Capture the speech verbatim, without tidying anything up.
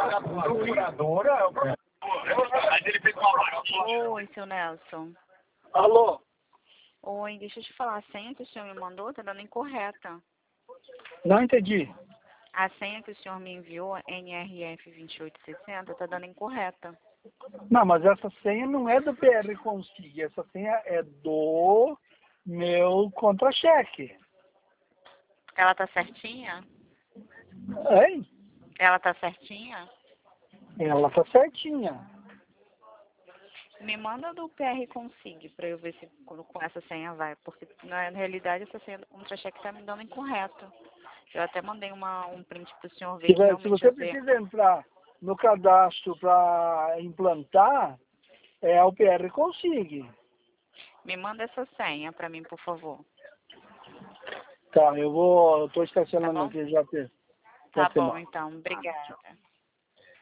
procuradora? Mas ele fez uma vaquinha. Oi, seu Nelson. Alô? Oi, deixa eu te falar, a senha que o senhor me mandou tá dando incorreta. Não entendi. A senha que o senhor me enviou, N R F vinte e oito sessenta, tá dando incorreta. Não, mas essa senha não é do P R Consig, essa senha é do meu contra-cheque. Ela tá certinha? Hein? Ela tá certinha? Ela tá certinha. Me manda do P R Consig pra eu ver se com com essa senha vai, porque na realidade essa senha do contra-cheque tá me dando incorreto. Eu até mandei uma, um print pro senhor ver Se, que vai- se realmente você eu sei. precisa entrar no cadastro para implantar, é o P R Consig. Me manda essa senha pra mim, por favor. Tá, eu vou, eu tô Tá estacionando bom? aqui já. Tá Pode ser bom, mal. então. Obrigada.